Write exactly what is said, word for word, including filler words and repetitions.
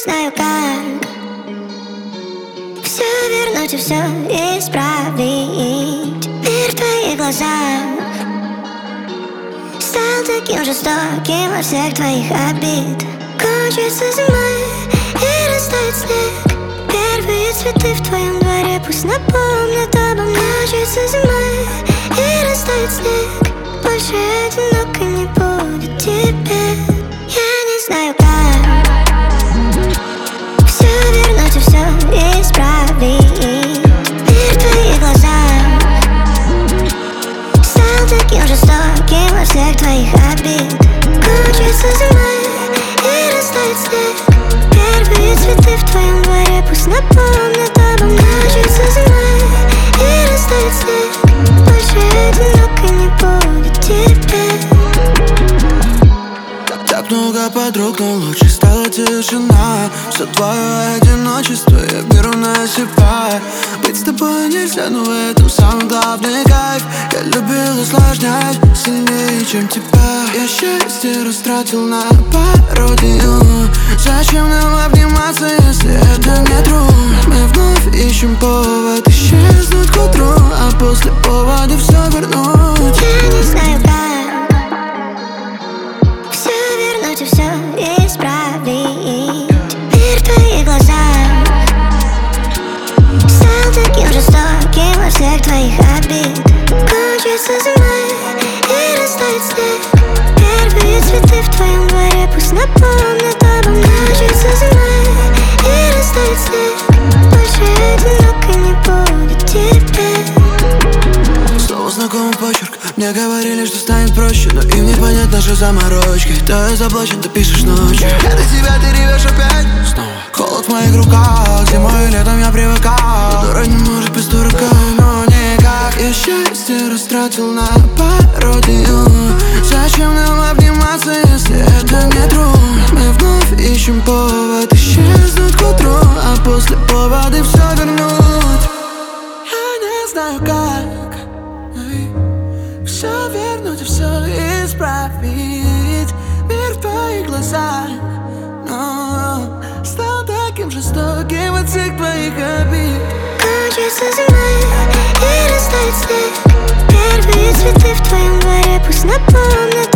знаю как все вернуть и все исправить. Мир в твоих глазах стал таким жестоким во всех твоих обид. Кончится зима и растает снег. Первые цветы в твоем дворе пусть напомнят обо мне. Кончится зима и растает снег. Больше одиноко не будет тебе. Я не знаю как все вернуть и все исправить. Мир в твоих глазах стал таким жестоким во всех твоих обид. Кончится зима и растает снег. Первые цветы в твоем дворе пусть напомнят обо мне. Кончится зима и растает снег. Больше одиноко не будет тебе. Так много подруг, но лучше стала тишина. Все твое одиночество я беру на себя. Быть с тобой нельзя, но в этом самый главный кайф. Я любил усложнять сильнее, чем тебя. Я счастье растратил на пародию. Зачем нам обниматься, если это не трудно? Мы вновь ищем повод исчезнуть к утру, а после повода все вернуть. Я не знаю как все вернуть и все исправить. Мир в твоих глазах стал таким жестоким во всех твоих обид. Кончится зима и растает снег. Первые цветы в твоем дворе пусть напомнят обо мне. Кончится зима и растает снег. Больше одиноко не будет тебе. Снова знакомый почерк. Мне говорили, что станет проще, но им не понять наши заморочки. Да я заблочен, ты пишешь ночью. Я до тебя, ты ревешь опять снова. Холод в моих руках, зимой и летом я привыкал. Дура не может без дурака, но никак. Я счастье растратил на пародию. Зачем нам обниматься, если это не трудно? Мы вновь ищем повод исчезнуть к утру, а после повода все вернуть. Я не знаю как все вернуть и все исправить. Мир в твоих глазах, но стал таким жестоким от всех твоих обид. Кончится зима и растает снег. Первые цветы в твоем дворе пусть напомнят